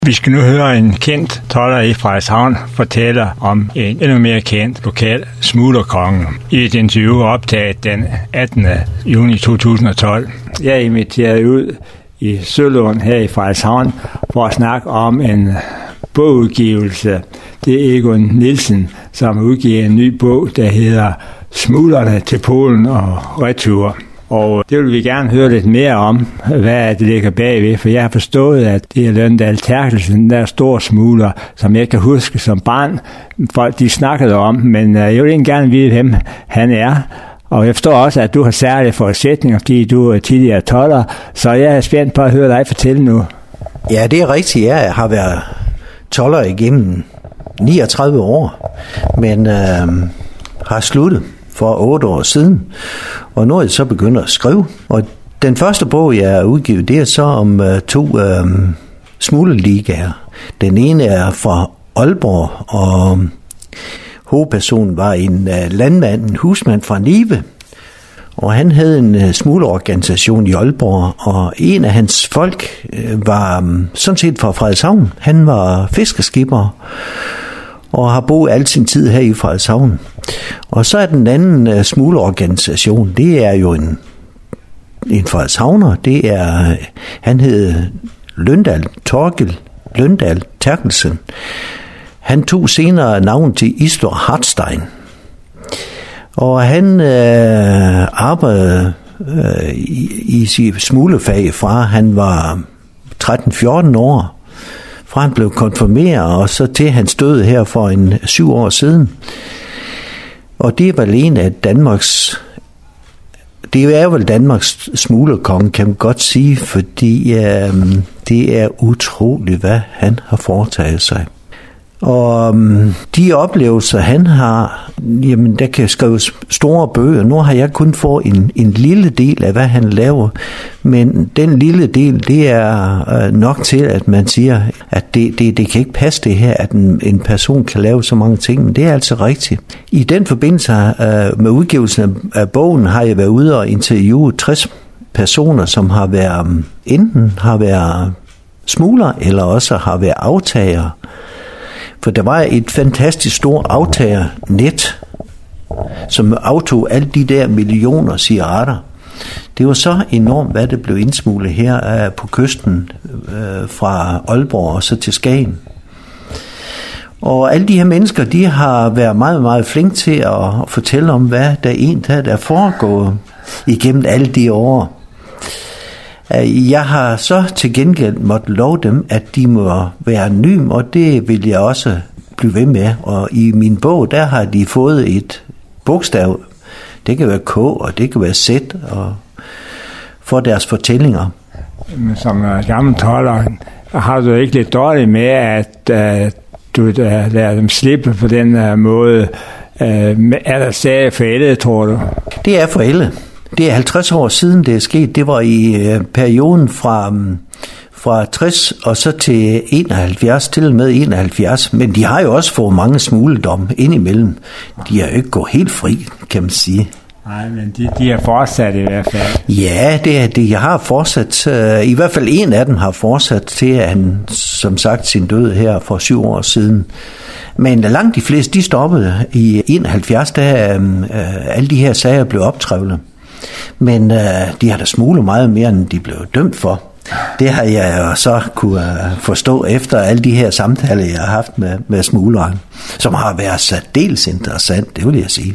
Vi skal nu høre en kendt tolder i Frederikshavn fortælle om en endnu mere kendt lokal smuglerkonge i et interview optaget den 18. juni 2012. Jeg er inviteret ud i Sølund her i Frederikshavn for at snakke om en bogudgivelse. Det er Egon Nielsen, som udgiver en ny bog, der hedder Smuglerne til Polen og retur. Og det vil vi gerne høre lidt mere om, hvad det ligger bagved, for jeg har forstået, at det er Løndal Terkelsen, den der store smugler, som jeg kan huske som barn, folk de snakkede om, men jeg vil ikke gerne vide, hvem han er. Og jeg forstår også, at du har særlige forudsætninger, fordi du er tidligere tolder, så jeg er spændt på at høre dig fortælle nu. Ja, det er rigtigt. Jeg har været tolder igennem 39 år, men har sluttet for 8 år siden, og nu er jeg så begyndt at skrive. Og den første bog, jeg har udgivet, det er så om 2 smuglerligaer. Den ene er fra Aalborg, og hovedpersonen var en landmand, en husmand fra Nibe, og han havde en smuglerorganisation i Aalborg, og en af hans folk var sådan set fra Frederikshavn. Han var fiskerskipper og har boet al sin tid her i Frederikshavn. Og så er den anden smuglerorganisation, det er jo en frederikshavner, det er, han hed Løndal Terkelsen. Han tog senere navn til Istor Hartstein, og han arbejdede i sit smuglerfag fra han var 13-14 år, fra han blev konfirmeret, og så til han stod her for 7 år siden. Og det er vel en af det er vel Danmarks smuglerkonge, kan man godt sige, fordi det er utroligt, hvad han har foretaget sig. Og de oplevelser, han har, jamen der kan skrives store bøger. Nu har jeg kun fået en lille del af, hvad han laver, men den lille del, det er nok til, at man siger, at det kan ikke passe det her, at en person kan lave så mange ting, men det er altså rigtigt. I den forbindelse med udgivelsen af bogen har jeg været ude og interviewe 60 personer, som har været enten har været smugler, eller også har været aftagere. For der var et fantastisk stort aftagernet, som aftog alle de der millioner cigaretter. Det var så enormt, hvad det blev indsmuglet her på kysten fra Aalborg og så til Skagen. Og alle de her mennesker, de har været meget, meget flinke til at fortælle om, hvad der er foregået igennem alle de år. Jeg har så til gengæld måtte love dem, at de må være anonyme, og det vil jeg også blive ved med. Og i min bog, der har de fået et bogstav. Det kan være K, og det kan være Z, og for deres fortællinger. Som gammel tolder, har du ikke lidt dårligt med, at du lader dem slippe på den måde? Er der stadig forældet, tror du? Det er forældet. Det er 50 år siden, det er sket. Det var i perioden fra 60 og så til 71, til og med 71. Men de har jo også fået mange smugledomme indimellem. De har jo ikke gået helt fri, kan man sige. Nej, men de har fortsat i hvert fald. Ja, det har fortsat. I hvert fald en af dem har fortsat til, at han, som sagt, sin død her for 7 år siden. Men langt de fleste, de stoppede i 71, da alle de her sager blev optrævlet. Men de har da smuglet meget mere, end de blev dømt for. Det har jeg jo så kunne forstå efter alle de her samtaler, jeg har haft med smugleren, som har været særdeles interessant, det vil jeg sige.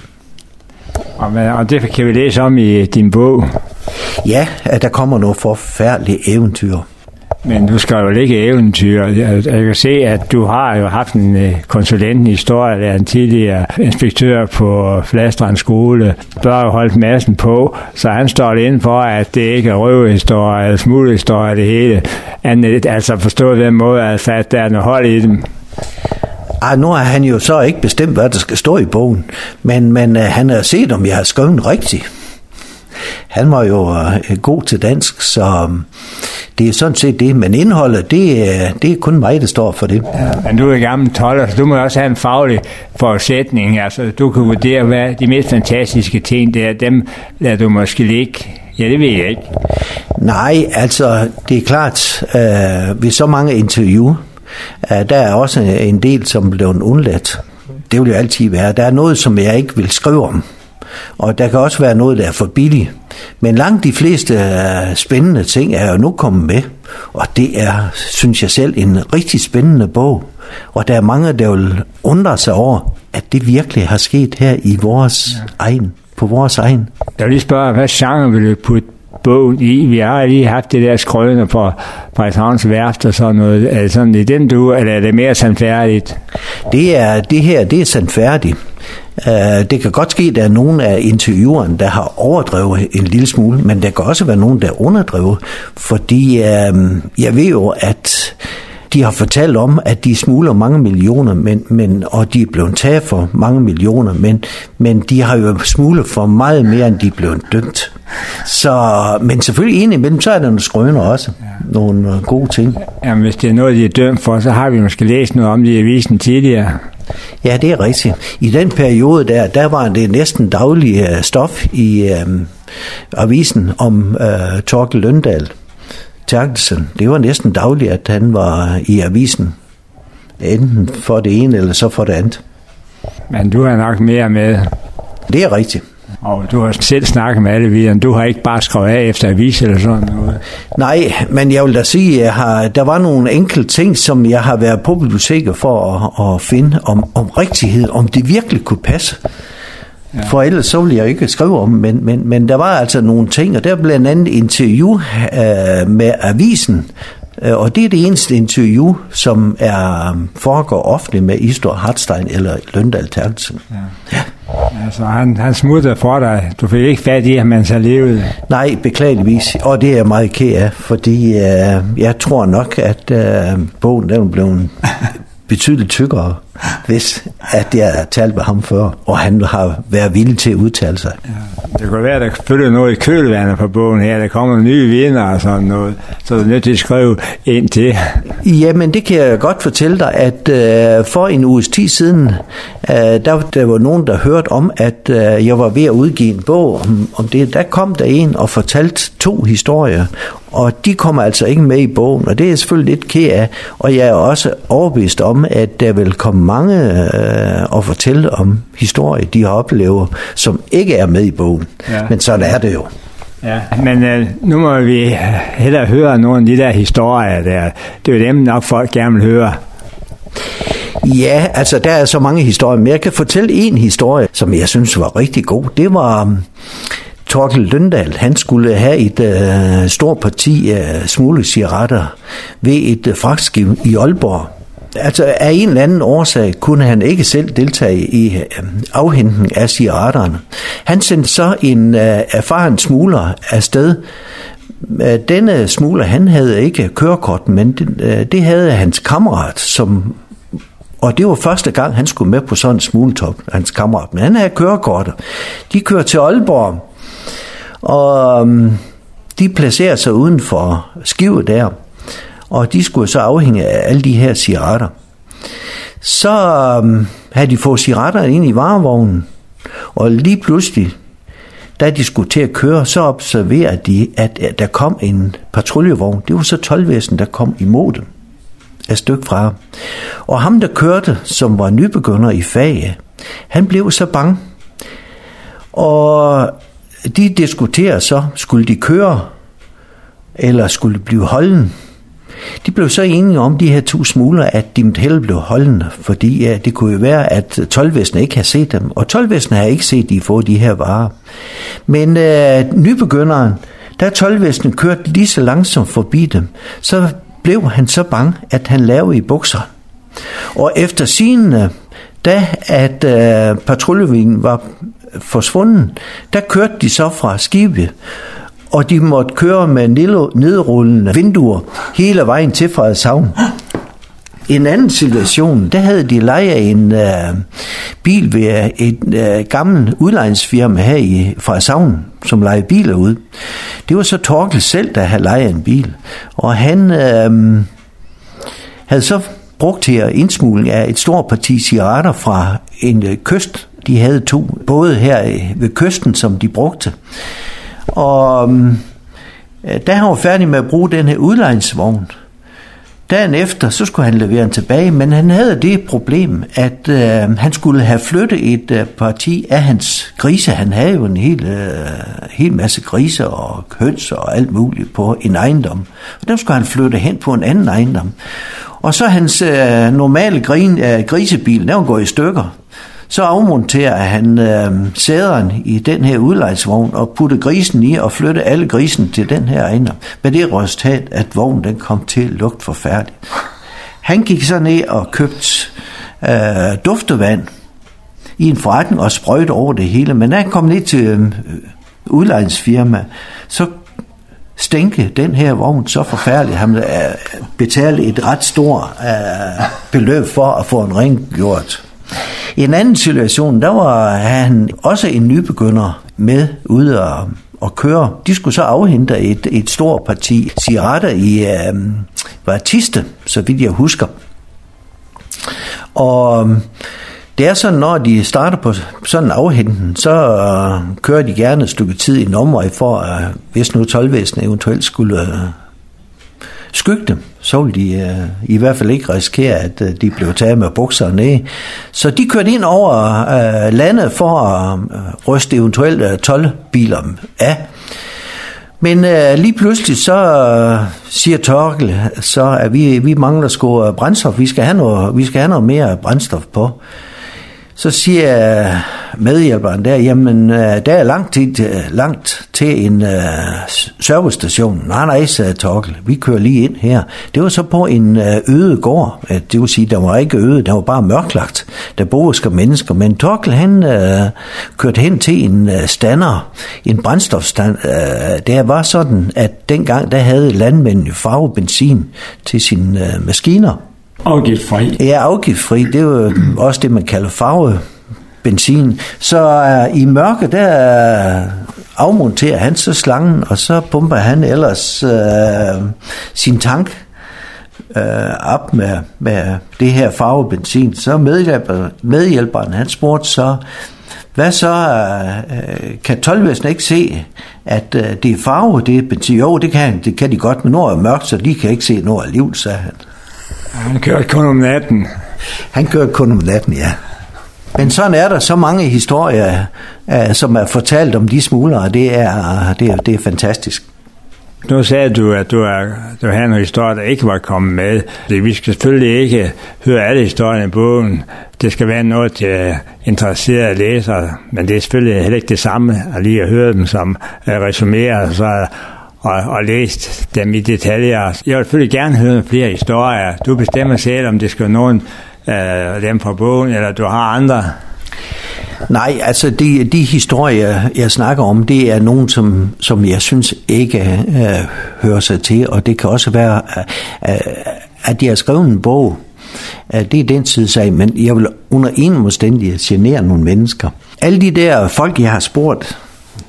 Og det kan vi læse om i din bog. Ja, at der kommer nogle forfærdelige eventyr. Men du skal jo ikke eventyr. Jeg kan se, at du har jo haft en konsulent i historie, der er en tidligere inspektør på Fladstrand skole, Børge holdt massen på, så han står inde for, at det ikke er røvehistorie eller smuglehistorie det hele. Altså forstået den måde, altså, at der er noget hold i dem. Nu har han jo så ikke bestemt, hvad der skal stå i bogen, men han har set, om jeg har skrevet rigtigt. Han var jo god til dansk, så det er sådan set det. Men indholdet, det er kun mig, der står for det. Ja, men du er gammel tolder, så du må også have en faglig forudsætning. Altså, du kan vurdere, hvad de mest fantastiske ting, det er dem, der du måske ligge. Ja, det ved jeg ikke. Nej, altså, det er klart, ved så mange interview, Der er også en del, som blev undladt. Det vil jo altid være. Der er noget, som jeg ikke vil skrive om. Og der kan også være noget, der er for billigt. Men langt de fleste spændende ting er jo nu kommet med. Og det er, synes jeg selv, en rigtig spændende bog. Og der er mange, der vil undre sig over, at det virkelig har sket her i vores egen, på vores egen. Jeg vil lige spørge, hvad genre vil du putte bogen i? Vi har lige haft det der skrøne på Frederikshavns Værft og sådan noget. Er det sådan i den du, eller er det mere sandfærdigt? Det er sandfærdigt. Det kan godt ske, at der er nogen af interviewerne, der har overdrevet en lille smule, men der kan også være nogen, der er underdrevet, fordi jeg ved jo, at de har fortalt om, at de smugler mange millioner, og de er blevet taget for mange millioner, men de har jo smuglet for meget mere, end de er blevet dømt. Men selvfølgelig indimellem, så er der nogle skrøner også. Nogle gode ting. Jamen, hvis det er noget, de er dømt for, så har vi måske læst noget om det i avisen tidligere. Ja, det er rigtigt. I den periode der var det næsten daglig stof i avisen om Thorkild Løndahl Terkelsen. Det var næsten dagligt, at han var i avisen. Enten for det ene, eller så for det andet. Men du har nok mere med. Det er rigtigt. Og du har selv snakket med alle videre. Du har ikke bare skrevet af efter avis eller sådan noget. Nej, men jeg vil da sige, der var nogle enkelte ting, som jeg har været på biblioteket for at finde om rigtighed, om det virkelig kunne passe. Ja. For ellers så ville jeg ikke skrive om, men der var altså nogle ting, og der blandt andet interview med avisen, og det er det eneste interview, som foregår ofte med Isdor Hartstein eller Løndahl Terkelsen. Ja. Altså, han smuttede for dig. Du fik ikke fat i, at man så levede. Nej, beklageligvis. Og det er jeg meget ked af, fordi jeg tror nok, at bogen den blev betydeligt tykkere, hvis at jeg har talt med ham før, og han har været villig til at udtale sig. Ja, det kunne være, at der følger noget i kølvandet på bogen her. Der kommer nye vinder og sådan noget, så er du nødt til at skrive ind til. Jamen, det kan jeg godt fortælle dig, at for en uges tid siden, der var nogen, der hørte om, at jeg var ved at udgive en bog om det. Der kom der en og fortalte 2 historier, og de kommer altså ikke med i bogen, og det er selvfølgelig lidt ked af, og jeg er også overbevist om, at der vil komme mange at fortælle om historier, de har oplevet, som ikke er med i bogen. Ja. Men sådan er det jo. Ja, men nu må vi hellere høre nogle af de der historier der. Det er jo dem nok folk gerne vil høre. Ja, altså der er så mange historier, men jeg kan fortælle en historie, som jeg synes var rigtig god. Det var Thorkild Løndahl. Han skulle have et stort parti smuglercigaretter ved et fragtskib i Aalborg. Altså af en eller anden årsag kunne han ikke selv deltage i afhentning af cigaretterne. Han sendte så en erfaren smugler afsted. Denne smugler, han havde ikke kørekort, men det havde hans kammerat, og det var første gang, han skulle med på sådan en smugletop, hans kammerat. Men han havde kørekortet. De kører til Aalborg, og de placerer sig uden for skibet der. Og de skulle så afhænge af alle de her cigaretter. Så havde de fået cigaretterne ind i varevognen, og lige pludselig, da de skulle til at køre, så observerede de, at der kom en patruljevogn. Det var så toldvæsenet, der kom imod dem et stykke fra. Og ham, der kørte, som var nybegynder i faget, han blev så bange. Og de diskuterede så, skulle de køre, eller skulle de blive holden? De blev så enige om, de her 2 smuglere, at de måtte hellere blive holdende, fordi det kunne jo være, at toldvæsenet ikke havde set dem, og toldvæsenet havde ikke set, de får de her varer. Men nybegynderen, da toldvæsenet kørte lige så langsomt forbi dem, så blev han så bange, at han lavede i bukser. Og efter sigende, da at patruljevognen var forsvunden, der kørte de så fra skibet, og de måtte køre med nedrullende vinduer hele vejen til Frederikshavn. I en anden situation, der havde de lejet en bil ved et gammelt udlejningsfirma her i Frederikshavn, som lejede biler ud. Det var så Thorkild selv, der havde lejet en bil, og han havde så brugt til at indsmugle af et stort parti cigaretter fra en kyst. De havde 2 både her ved kysten, som de brugte. Og da han var færdig med at bruge den her udlejningsvogn, Dagen efter, så skulle han levere den tilbage, men han havde det problem, at han skulle have flyttet et parti af hans grise. Han havde jo en hel masse griser og høns og alt muligt på en ejendom. Og dem skulle han flytte hen på en anden ejendom. Og så hans normale grisebil, den var gået i stykker. Så afmonterer han sæderen i den her udlejningsvogn og putter grisen i og flytter alle grisen til den her ejendom. Men det er resultat, at vognen den kom til at lugte forfærdeligt. Han gik så ned og købte duftevand i en forretning og sprøjte over det hele. Men da han kom ned til udlejningsfirma, så stænke den her vogn så forfærdeligt. Han betalte et ret stort beløb for at få en rengjort. I en anden situation, der var han også en nybegynder med ude og køre. De skulle så afhente et stort parti cigaretter i Tiste, så vidt jeg husker. Og det er sådan, når de starter på sådan en afhenten, så kører de gerne et stykke tid i en omvej for, hvis nu toldvæsenet eventuelt skulle skygge dem, så ville de i hvert fald ikke risikere, at de blev taget med bukserne ned. Så de kørte ind over landet for at ryste eventuelle toldbiler af. Men lige pludselig så siger Torkel, så at vi mangler sgu brændstof, vi skal have noget mere brændstof på. Så siger medhjælperen der, jamen der er langt til en servicestation. Nej, sagde Torkel, vi kører lige ind her. Det var så på en øde gård, det vil sige, der var ikke øde, der var bare mørklagt, der boede mennesker. Men Torkel, han kørte hen til en stander, en brændstofstand. Det var sådan, at dengang der havde landmændene farvebenzin til sine maskiner. Afgiftfri. Ja, afgiftfri. Det er jo også det, man kalder farvebenzin. Så i mørke, der afmonterer han så slangen, og så pumper han ellers sin tank op med det her farvebenzin. Så medhjælperen, han spurgte så, hvad så, kan toldvæsenet ikke se, at det er farve, det er benzin? Jo, det kan de godt, men nu er det mørkt, så de kan ikke se noget alligevel, sagde han. Han kørte kun om natten. Han kørte kun om natten, ja. Men sådan er der så mange historier, som er fortalt om de smuglere. Det er fantastisk. Nu sagde du, at du havde nogle historier, der ikke var kommet med. Vi skal selvfølgelig ikke høre alle historierne i bogen. Det skal være noget til interesserede læsere, men det er selvfølgelig heller ikke det samme at lige at høre dem som resumerer og læst dem i detaljer. Jeg vil selvfølgelig gerne høre flere historier. Du bestemmer selv, om det skal nogen dem fra bogen, eller du har andre. Nej, altså de historier, jeg snakker om, det er nogen, som jeg synes ikke hører sig til, og det kan også være, at jeg har skrevet en bog. Det er den tidssag, men jeg vil under ingen omstændighed genere nogle mennesker. Alle de der folk, jeg har spurgt,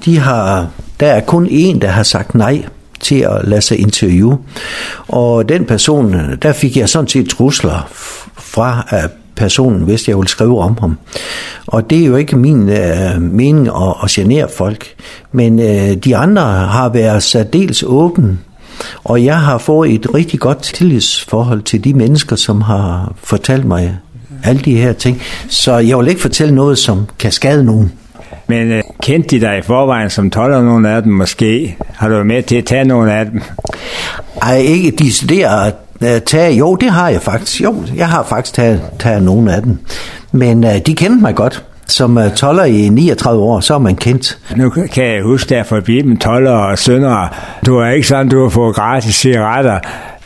der er kun én, der har sagt nej til at lade sig interviewe. Og den person, der fik jeg sådan set trusler fra personen, hvis jeg ville skrive om ham. Og det er jo ikke min mening at genere folk. Men de andre har været særdeles åbne. Og jeg har fået et rigtig godt tillidsforhold til de mennesker, som har fortalt mig alle de her ting. Så jeg vil ikke fortælle noget, som kan skade nogen. Men kendte de dig i forvejen som toller, nogle af dem måske? Har du været med til at tage nogle af dem? Ej, ikke decideret at tage. Jo, det har jeg faktisk. Jo, jeg har faktisk taget nogle af dem. Men de kendte mig godt. Som toller i 39 år, så er man kendt. Nu kan jeg huske, der forbi dem toller og søndere. Du er ikke sådan, du har fået gratis cigaretter.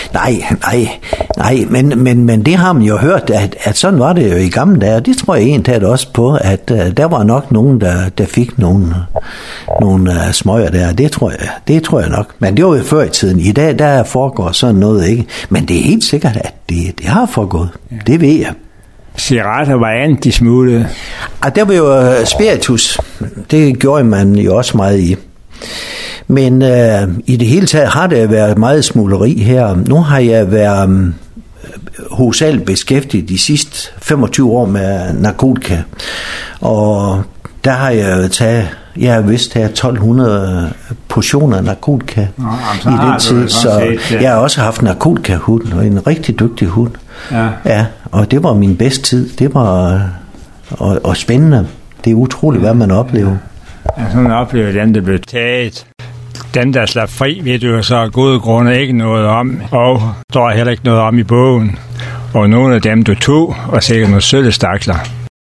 Nej, men det har man jo hørt, at sådan var det jo i gamle dage. Det tror jeg egentlig også på, at der var nok nogen, der fik nogle smøger der. Det tror jeg nok. Men det var jo før i tiden. I dag, der foregår sådan noget ikke. Men det er helt sikkert, at det har foregået. Ja. Det ved jeg. Cigaretter var andet, de smuglede? Der var jo spiritus. Det gjorde man jo også meget i. Men i det hele taget har der været meget smugleri her. Nu har jeg været hovedsageligt beskæftiget de sidste 25 år med narkotika. Og der har jeg taget Jeg har vist her 1200 portioner af narkotika i den tid, så jeg har også haft narkotikahund, og en rigtig dygtig hund. Ja, og det var min bedste tid. Det var og spændende. Det er utroligt, hvad man oplever. Ja, sådan oplever dem, der blev taget. Dem, der slap fri, ved du så af gode grunde ikke noget om, og står heller ikke noget om i bogen. Og nogle af dem, du tog, var sikkert nogle sølle stakler.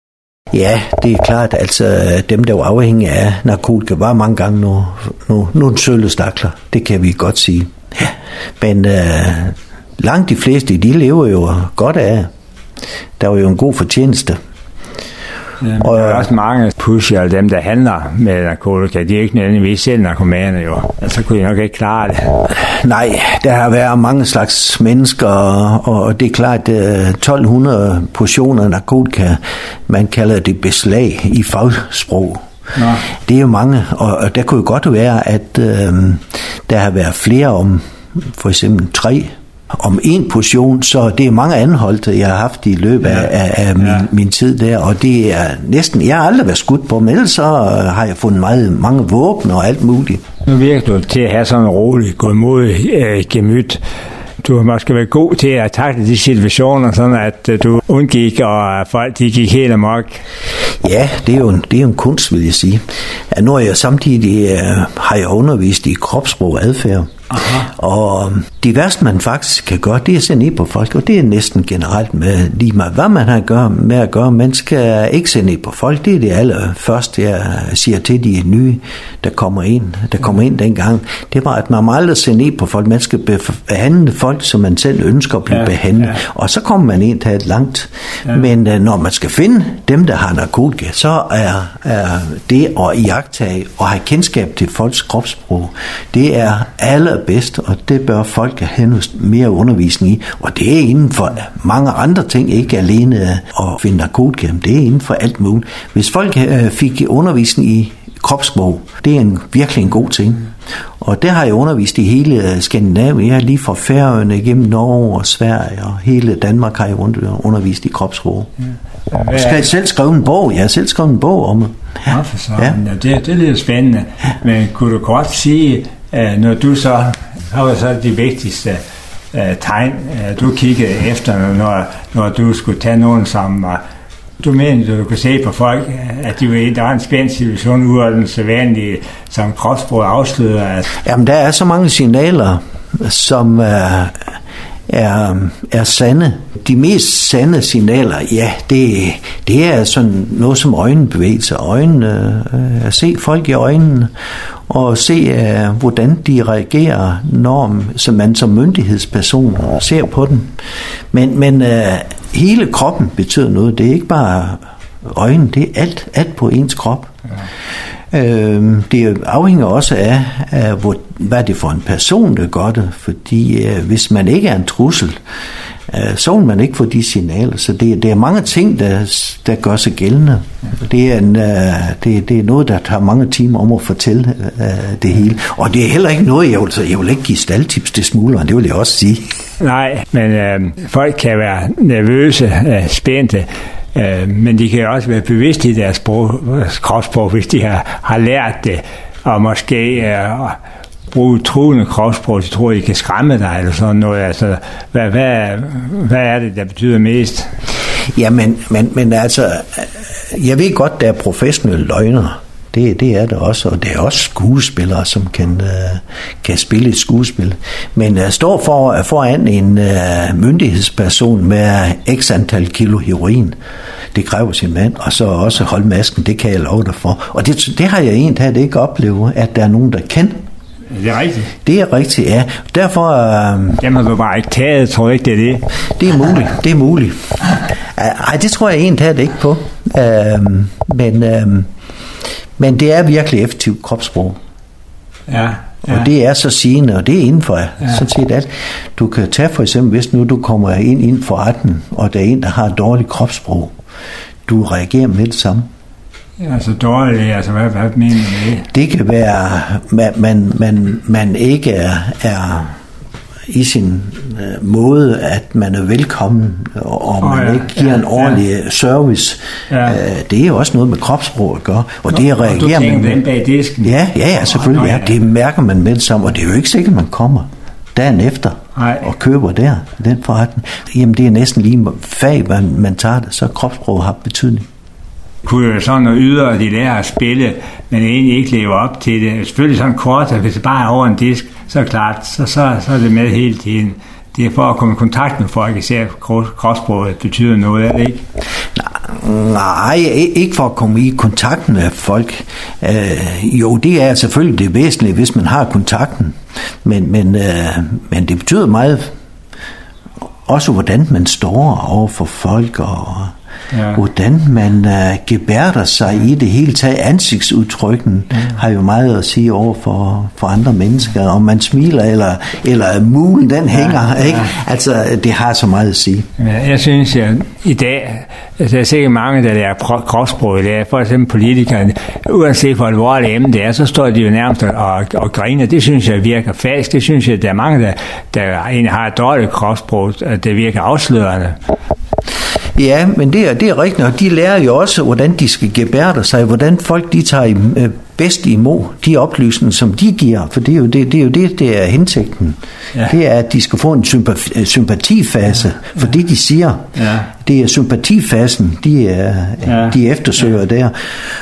Ja, det er klart. Altså, dem, der var afhængige af narkotika, var mange gange nogle sølle stakler. Det kan vi godt sige. Ja. Men langt de fleste, de lever jo godt af. Der var jo en god fortjeneste. Ja, og der er også mange pusher, dem der handler med narkotika, de er ikke nødvendigvis selv narkomaner jo. Altså kunne jeg nok ikke klare det. Nej, der har været mange slags mennesker, og det er klart, 1200 portioner narkotika, man kalder det beslag i fagsprog. Ja. Det er jo mange, og der kunne jo godt være, at der har været flere om, for eksempel 3 om en portion, så det er mange anholdte, jeg har haft i løbet af min tid der, og det er næsten, jeg har aldrig været skudt på, men ellers så har jeg fundet mange våben og alt muligt. Nu virker du til at have sådan en rolig, godmodig gemyt. Du har måske været god til at takle de situationer, sådan at du undgik, og folk de gik helt amok. Ja, det er jo en kunst, vil jeg sige. Nu er jeg samtidig har jeg undervist i kropssprog og adfærd. Aha. Og det værste, man faktisk kan gøre, det er at se ned på folk, og det er næsten generelt med lige meget, hvad man har med at gøre. Man skal ikke se ned på folk. Det er det allerførste, jeg siger til de nye, der kommer ind dengang. Det var, at man må aldrig se ned på folk. Man skal behandle folk, som man selv ønsker at blive behandlet. Ja. Og så kommer man ind til et langt. Ja. Men når man skal finde dem, der har narkotika, så er det at iagttage og have kendskab til folks kropssprog, det er allerbedst, og det bør folk have mere undervisning i. Og det er inden for mange andre ting, ikke alene at finde narkotika, det er inden for alt muligt. Hvis folk fik undervisning i kropssprog, det er virkelig en god ting. Og det har jeg undervist i hele Skandinavien. Jeg har lige fra Færøerne igennem Norge og Sverige, og hele Danmark har jeg undervist i kropssprog. Jeg skal selv skrive en bog. Jeg har selv skrevet en bog om det. Ja. Det lyder spændende. Men kunne du godt sige, når du så har så de vigtigste tegn, du kiggede efter, når du skulle tage nogen som du mener, du kunne se på folk, at der var en spændt situation ud af den sædvanlige, som kropssprog afslører? Jamen, der er så mange signaler, som er sande. De mest sande signaler, ja, det er sådan noget som øjenbevægelser. At se folk i øjnene, og se, hvordan de reagerer, når man som myndighedsperson ser på dem. Men hele kroppen betyder noget. Det er ikke bare øjnene, det er alt på ens krop. Ja. Det afhænger også af hvad det er for en person, der gør det. Fordi hvis man ikke er en trussel, så vil man ikke få de signaler. Så det er mange ting, der gør sig gældende. Det er noget, der tager mange timer om at fortælle det hele. Og det er heller ikke noget, jeg vil ikke give staldtips til smugleren, det vil jeg også sige. Nej, men folk kan være nervøse, spændte, men de kan også være bevidste i deres kropssprog, hvis de har lært det, og måske bruge truende kropssprog, de tror, I kan skræmme dig, eller sådan noget. Altså, hvad er det, der betyder mest? Ja, men altså, jeg ved godt, der er professionelle løgnere. Det er det også, og det er også skuespillere, som kan spille et skuespil. Men står foran en myndighedsperson med x antal kilo heroin, det kræver sin mand, og så også holde masken, det kan jeg love dig for. Og det har jeg egentlig ikke oplevet, at der er nogen, der kan. Det er rigtigt. Det er rigtigt, ja. Derfor... Dem har du bare ikke taget, tror jeg ikke, det er det. Det er muligt. Ej, det tror jeg egentlig ikke på. Men det er virkelig effektivt kropssprog. Ja. Og det er så sigende, og det er inden for sådan set alt. Du kan tage for eksempel, hvis nu du kommer ind for retten, og der er en, der har et dårligt kropssprog. Du reagerer med det samme. Altså dårligt, altså hvad mener du med det? Det kan være, man ikke er i sin måde, at man er velkommen, og man ikke giver en ordentlig service. Ja. Det er jo også noget med kropssprog at gøre, og det reagerer man med. Bag disken. Ja, selvfølgelig. Ja, det mærker man med sammen, og det er jo ikke sikkert, man kommer dagen efter og køber der, den forretning. Jamen, det er næsten lige fag, man tager det, så kropssprog har betydning. Kunne jo sådan noget ydre, de lærer at spille, men egentlig ikke leve op til det. Selvfølgelig sådan kort, at hvis det bare er over en disk, så er det klart, så er det med hele tiden. Det er for at komme i kontakt med folk, især kropssproget betyder noget, er det ikke? Nej, ikke for at komme i kontakt med folk. Jo, det er selvfølgelig det væsentlige, hvis man har kontakten. Men det betyder meget også, hvordan man står over for folk, og hvordan man gebærder sig i det hele taget. Ansigtsudtrykken har jo meget at sige over for andre mennesker, om man smiler, eller mulen den hænger, ikke? Altså, det har så meget at sige. Jeg synes, at i dag, der er sikkert mange, der lærer kropssprog i dag, for eksempel politikerne, uanset hvor alvorligt emne det er, så står de jo nærmest og griner. Det synes jeg virker falsk. Det synes jeg, der er mange, der egentlig har et dårligt kropssprog, det virker afslørende. Ja, men det er rigtigt, og de lærer jo også, hvordan de skal gebærde sig, hvordan folk de tager bedst imod de oplysninger, som de giver, for det er jo det er hensigten. Ja. Det er, at de skal få en sympatifase for det, de siger. Ja. Det er sympatifasen, de eftersøger der,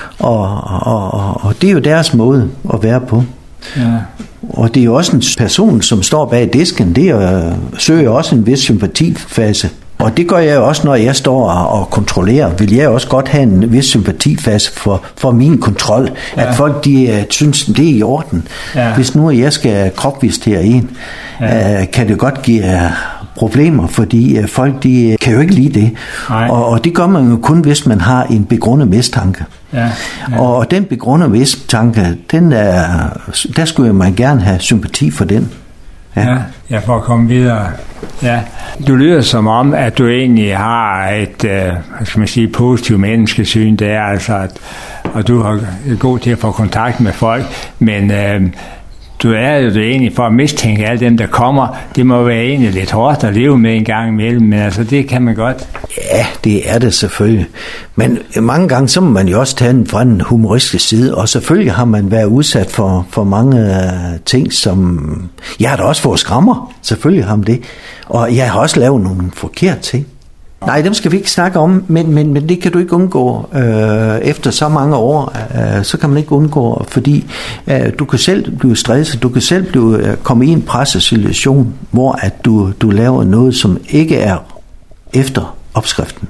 og det er jo deres måde at være på. Ja. Og det er jo også en person, som står bag disken, søger også en vis sympatifase. Og det gør jeg også, når jeg står og kontrollerer. Vil jeg også godt have en vis sympatifase for min kontrol. At folk, de synes, det er i orden. Ja. Hvis nu jeg skal kropsvisitere en, kan det godt give problemer, fordi folk, de kan jo ikke lide det. Og det gør man jo kun, hvis man har en begrundet mistanke. Ja. Og den begrundede mistanke, der skulle man gerne have sympati for den. Ja, for at komme videre. Ja. Du lyder som om, at du egentlig har et positivt menneskesyn. Det er altså, og du er god til at få kontakt med folk, men du er jo det egentlig for at mistænke alle dem, der kommer. Det må være egentlig lidt hårdt at leve med en gang imellem, men altså det kan man godt. Ja, det er det selvfølgelig. Men mange gange, så må man jo også tage den fra en humoristisk side, og selvfølgelig har man været udsat for mange ting, som... Jeg har da også fået skrammer, selvfølgelig har man det. Og jeg har også lavet nogle forkerte ting. Nej, dem skal vi ikke snakke om, men det kan du ikke undgå efter så mange år. Så kan man ikke undgå, fordi du kan selv blive stresset, du kan selv komme i en pressesituation, hvor at du laver noget, som ikke er efter opskriften.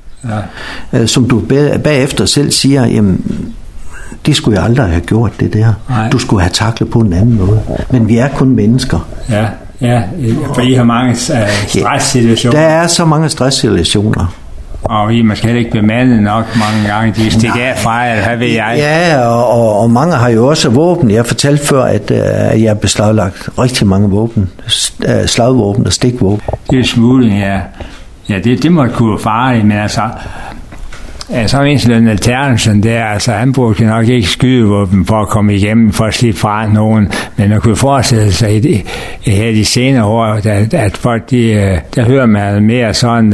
Ja. Som du bagefter selv siger, jamen, det skulle jeg aldrig have gjort, det der. Nej. Du skulle have taklet på en anden måde. Men vi er kun mennesker. Ja, for I har mange stresssituationer. Der er så mange stresssituationer. Og I måske heller ikke bemandet nok mange gange. De stikker af fra, eller hvad ved jeg? Ja, og mange har jo også våben. Jeg fortalte før, at jeg har beslaglagt rigtig mange våben. Slagvåben og stikvåben. Det er smugling, ja. Ja, det må kunne være farligt, men altså... Så en sådan Alternsen der, altså han brugte nok ikke skydevåben for at komme igennem, for at slippe fra nogen, men man kunne forestille sig her de senere år, at folk, der hører man mere sådan,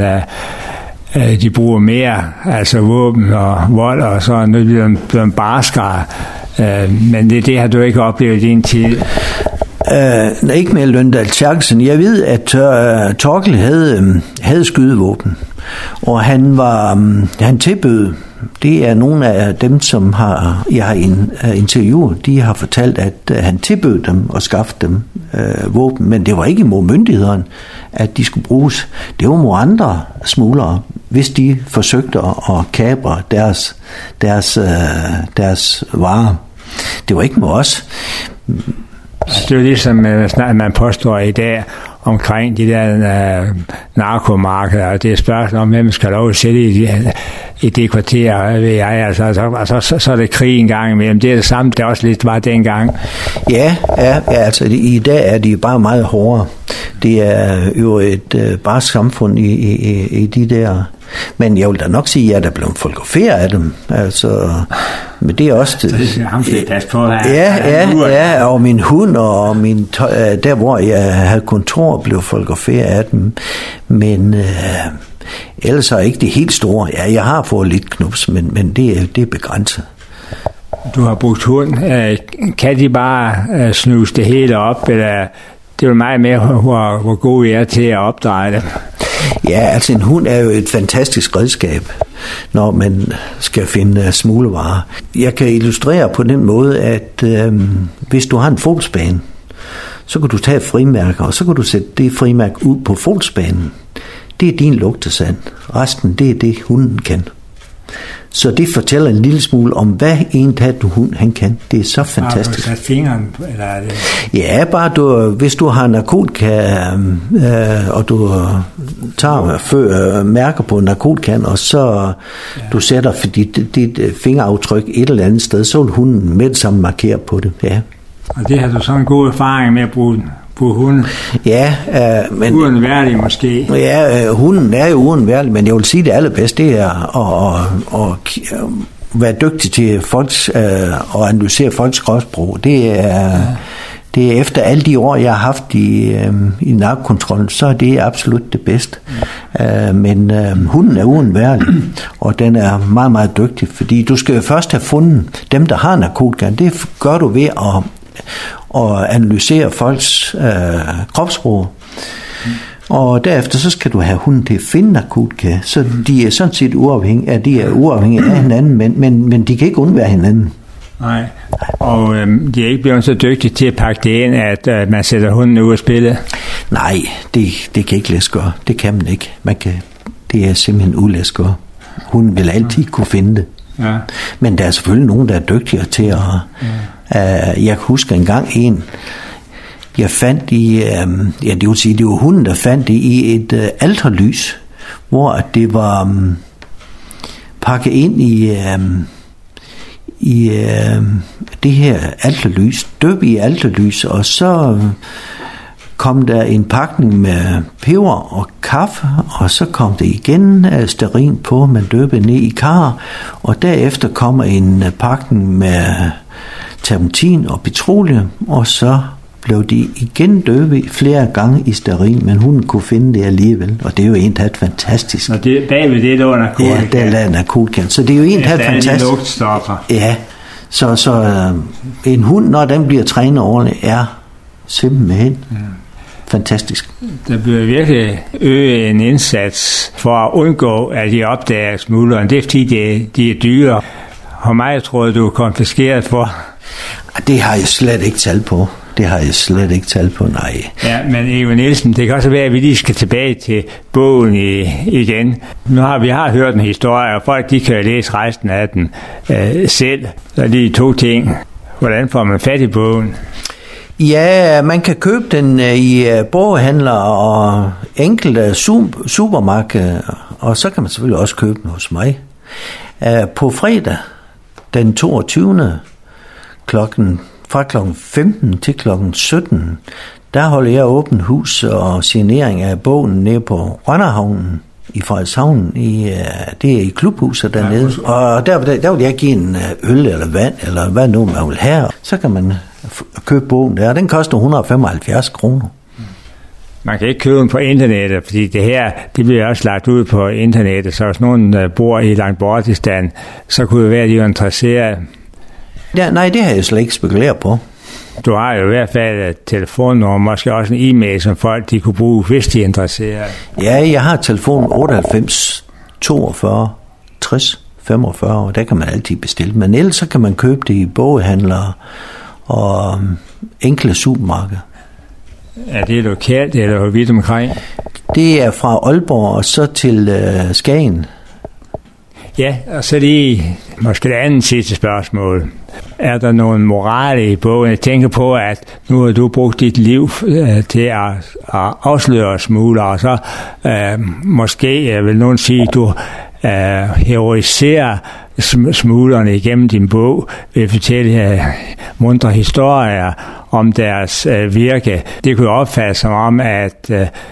de bruger mere, altså våben og vold og sådan, nu bliver de barskere, men det har du ikke oplevet i din tid. Ikke med Løndal Tjerkelsen. Jeg ved, at Torkel havde skydevåben, og han tilbød. Det er nogle af dem, som jeg har interviewet, de har fortalt, at han tilbød dem og skaffe dem våben, men det var ikke mod myndighederne, at de skulle bruges. Det var mod andre smuglere, hvis de forsøgte at kapre deres varer. Det var ikke mod os. Det er jo ligesom man påstår i dag, omkring de der narkomarkeder. Det er spørgsmål om, hvem skal lov at sætte i det kvarter, ved jeg. Altså, så er det krig en gang imellem. Det er det samme, det også lidt var dengang. Ja, altså i dag er de bare meget hårdere. Det er jo et barsk samfund i de der. Men jeg vil da nok sige, at jeg er blevet fotograferet af dem. Altså, men det er også... Så det skal ham til passe på. Ja, og min hund og der, hvor jeg havde kontor, blev fotograferet af dem. Men ellers er ikke det helt store. Ja, jeg har fået lidt knups, men det er begrænset. Du har brugt hund. Kan de bare snuse det hele op, eller... Det er jo meget med, hvor god I er til at opdreje det. Ja, altså en hund er jo et fantastisk redskab, når man skal finde smuglevarer. Jeg kan illustrere på den måde, at hvis du har en fodboldbane, så kan du tage et frimærke, og så kan du sætte det frimærke ud på fodboldbanen. Det er din lugtesand. Resten, det er det, hunden kan. Så det fortæller en lille smule om, hvad en hund han kan. Det er så fantastisk. Har du sat fingeren på, eller er det? Ja, bare hvis du har narkotika, og du tager mærker på narkotikaen, og så du sætter dit fingeraftryk et eller andet sted, så vil hunden med det samme markere på det. Ja. Og det har du så en god erfaring med at bruge hunden? Ja, men... Uundværlig måske? Ja, hunden er jo uundværlig, men jeg vil sige, det allerbedste, det er at være dygtig til folks, og analysere folks kropssprog. Det er efter alle de år, jeg har haft i narkokontrollen, så er det absolut det bedste. Men hunden er uundværlig, og den er meget, meget dygtig, fordi du skal jo først have fundet dem, der har narkotika. Det gør du ved at analysere folks kropssprog. Og derefter så skal du have hunden til at finde narkotika, så de er sådan set uafhængige af hinanden, men de kan ikke undvære hinanden. Nej, og de er ikke blevet så dygtige til at pakke det ind, at man sætter hunden ud at spille? Nej, det kan ikke lade sig gøre. Det kan man ikke. Det er simpelthen ulæs gøre. Hunden vil altid kunne finde det. Ja. Men der er selvfølgelig nogen, der er dygtigere til at... jeg kan huske engang jeg fandt det var hunden, der fandt det i et alterlys, hvor det var pakket ind i det her alterlys, døb i alterlys, og så kom der en pakning med peber og kaffe, og så kom det igen stearin på, man døbte ned i kar, og derefter kommer en pakning med terpentin og petroleum, og så blev de igen døbet flere gange i stearin, men hun kunne finde det alligevel, og det er jo egentlig fantastisk. Og det, bagved det lå narkotika? Ja, der lå narkotika, så det er jo egentlig fantastisk. Lugtstoffer. Ja, så en hund, når den bliver trænet ordentligt, er simpelthen fantastisk. Der bliver virkelig øget en indsats for at undgå, at de opdager smuglerne. Det er fordi, de er dyre. Hvor meget tror du er konfiskeret for? Det har jeg slet ikke talt på. Nej. Ja, men Ewe Nielsen, det kan også være, at vi lige skal tilbage til bogen igen. Nu har vi hørt en historie, og folk de kan læse resten af den selv. Så er de to ting. Hvordan får man fat i bogen? Ja, man kan købe den i boghandler og enkelte supermarkeder, og så kan man selvfølgelig også købe den hos mig. På fredag den 22. fra klokken 15 til klokken 17, der holder jeg åbent hus og signering af bogen nede på Rønnerhavnen i Frederikshavn. Det er i klubhuset dernede. Og der vil jeg give en øl eller vand, eller hvad nu man vil have. Så kan man købe bogen der. Den koster 175 kroner. Man kan ikke købe den på internettet, fordi det bliver også lagt ud på internettet. Så hvis nogen bor i Langbortistan, så kunne det være, at de er interesseret. Ja, nej, det har jeg slet ikke spekuleret på. Du har jo i hvert fald et telefonnummer, måske også en e-mail, som folk de kunne bruge, hvis de er interesseret. Ja, jeg har telefon 98 42 60 45, og der kan man altid bestille. Men ellers så kan man købe det i boghandlere og enkle supermarkeder. Er det lokalt eller vidt omkring? Det er fra Aalborg og så til Skagen. Ja, og så lige Måske det andet sidste spørgsmål. Er der nogen moral i bogen? Jeg tænker på, at nu har du brugt dit liv til at afsløre smuglere, og så måske vil nogen sige, at du heroiserer smuglerne igennem din bog, vil fortælle muntre historier om deres virke. Det kunne opfattes som om, at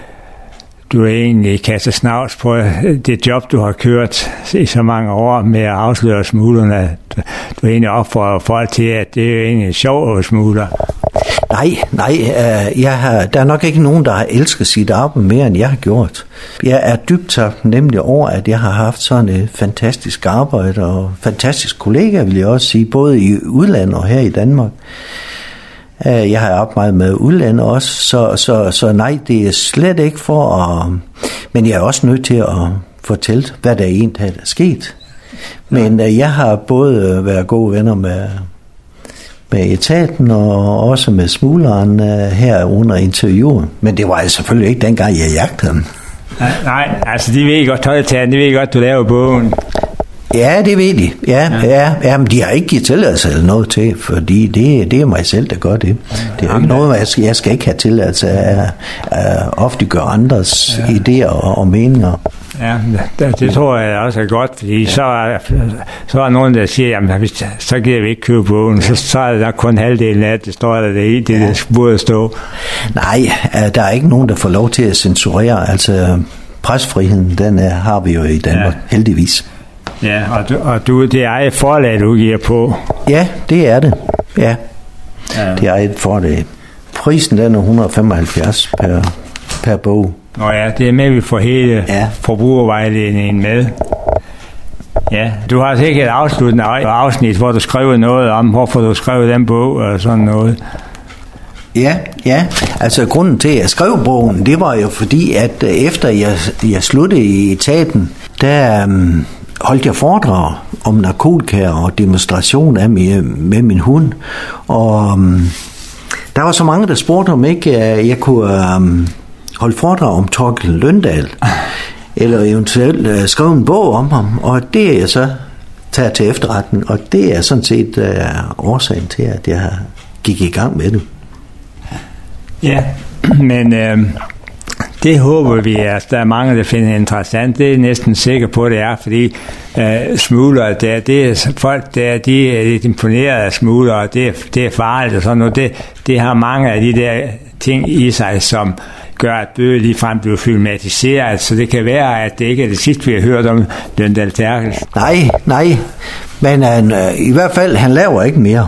du egentlig kaster snavs på det job, du har kørt i så mange år med at afsløre smuglerne. Du egentlig opfordrer folk til, at det er egentlig sjovt at smugler. Nej, der er nok ikke nogen, der har elsket sit arbejde mere, end jeg har gjort. Jeg er dybt taknemmelig over, at jeg har haft sådan et fantastisk arbejde og fantastisk kollega, vil jeg også sige, både i udlandet og her i Danmark. Jeg har arbejdet med udlandet også, så nej, det er slet ikke for at... Men jeg er også nødt til at fortælle, hvad der egentlig er sket. Men jeg har både været gode venner med etaten og også med smugleren her under interviewet. Men det var altså selvfølgelig ikke dengang, jeg jagtede dem. Nej, altså de ved godt, de ved godt, du laver bogen. Ja, det ved de. Ja, men de har ikke givet tilladelse eller noget til, fordi det er mig selv, der gør det. Det er ikke noget, jeg skal ikke have tilladelse af at offentliggøre andres idéer og meninger. Ja, det tror jeg også er godt, fordi så er nogen, der siger, jamen, så giver vi ikke købe bogen, så er der kun halvdelen af det, står der i, det burde stå. Nej, der er ikke nogen, der får lov til at censurere, altså presfriheden, den har vi jo i Danmark, heldigvis. Ja, og det er et forlag, du giver på. Ja, det er det. Ja. Det er et forlag. Prisen den er 175 per bog. Nå ja, det er med, vi får hele forbrugervejledningen med. Ja, du har sikkert et afsluttende afsnit, hvor du skriver noget om, hvorfor du skrev den bog og sådan noget. Ja, altså grunden til, at jeg skrev bogen, det var jo fordi, at efter jeg sluttede i etaten, der holdt jeg foredrag om narkotika og demonstration med min hund. Og der var så mange, der spurgte, om ikke jeg kunne holde foredrag om Thorkild Løndahl, eller eventuelt skrive en bog om ham. Og det er jeg så taget til efterretning, og det er sådan set årsagen til, at jeg gik i gang med det. Ja, men det håber vi, at der er mange, der finder interessant. Det er næsten sikker på, det er, fordi smuglere, det er folk, de er imponeret af smuglere, det er farligt og sådan noget. Det har mange af de der ting i sig, som gør, at bøger ligefrem bliver filmatiseret, så det kan være, at det ikke er det sidste, vi har hørt om Løndahl Terkel. Nej, men i hvert fald, han laver ikke mere.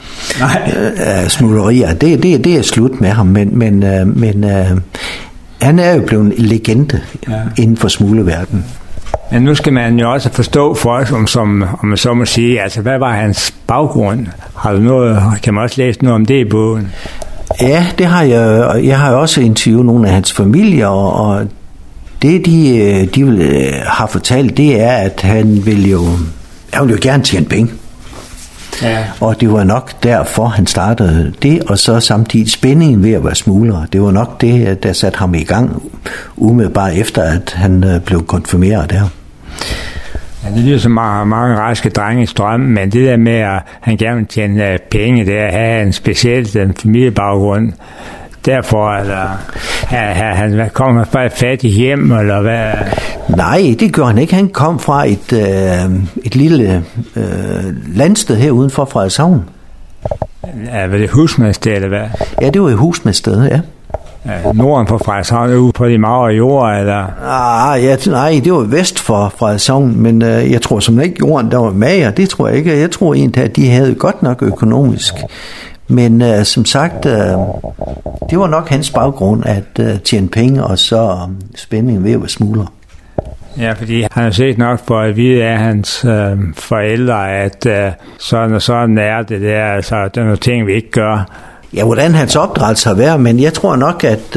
Smuglerier. Det er slut med ham, men han er jo blevet en legende inden for smugleverdenen. Men nu skal man jo også forstå for os, om man så må sige, altså hvad var hans baggrund? Har du noget, kan man også læse noget om det i bogen? Ja, det har jeg. Jeg har også interviewet nogle af hans familier, og det de har fortalt, det er, at han vil jo gerne tjene penge. Ja. Og det var nok derfor, han startede det, og så samtidig spændingen ved at være smugler. Det var nok det, der satte ham i gang, umiddelbart efter, at han blev konfirmeret der. Ja, det lyder som mange raske drenge i strømmen, men det der med, at han gerne vil tjene penge, det er at have en speciel familiebaggrund. Derfor, eller han kom fra et fattigt hjem, eller hvad? Nej, det gjorde han ikke. Han kom fra et lille landsted her uden for Frederikshavn. Ja, var det Husmandsted, eller hvad? Ja, det var i Husmandsted, ja. Norden for Frederikshavn, ude på de magre jorder, eller? Nej, det var vest for Frederikshavn, men jeg tror som ikke jorden, der var mager. Det tror jeg ikke. Jeg tror egentlig, at de havde godt nok økonomisk. Men som sagt, det var nok hans baggrund at tjene penge, og så spændingen ved at være smugler. Ja, fordi han har set nok for at vide af hans forældre, at sådan og sådan er det der, altså der er nogle ting, vi ikke gør. Ja, hvordan hans opdragelse har været, men jeg tror nok, at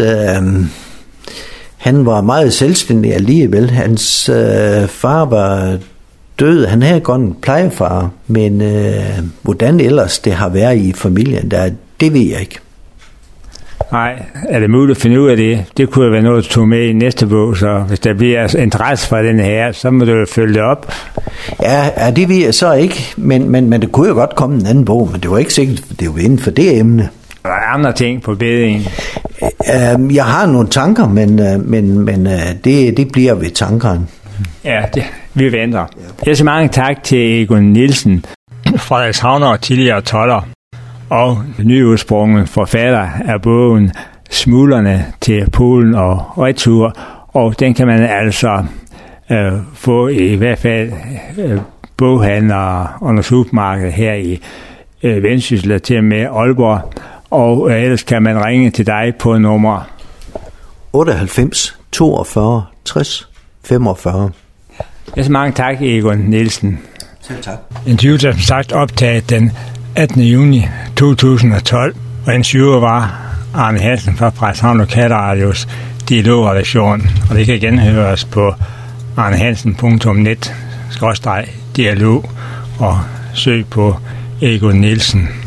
han var meget selvstændig alligevel. Hans far var død, han havde godt en plejefar, men hvordan ellers det har været i familien, det ved jeg ikke. Nej, er det muligt at finde ud af det? Det kunne jo være noget, du tog med i næste bog, så hvis der bliver interesse for den her, så må du jo følge det op. Ja, det ved jeg så ikke, men det kunne jo godt komme en anden bog, men det var ikke sikkert, det var inden for det emne. Der er andre ting på bedingen. Jeg har nogle tanker, men det bliver ved tankerne. Ja, vi venter. Jeg så mange tak til Egon Nielsen, Frederikshavner og tidligere toller, og nyudsprunget forfatter af bogen Smuglerne til Polen og retur, og den kan man altså få i hvert fald boghandlere og supermarked her i Vendsyssel til med Aalborg, og ellers kan man ringe til dig på nummer 98 42 60 45. Så mange tak, Egon Nielsen. Selv tak. Interviewet er som sagt optaget den 18. juni 2012, og interviewet var Arne Hansen fra Frederikshavn Lokalradios dialogredaktion, og det kan genhøres på arnehansen.net/dialog og søg på Egon Nielsen.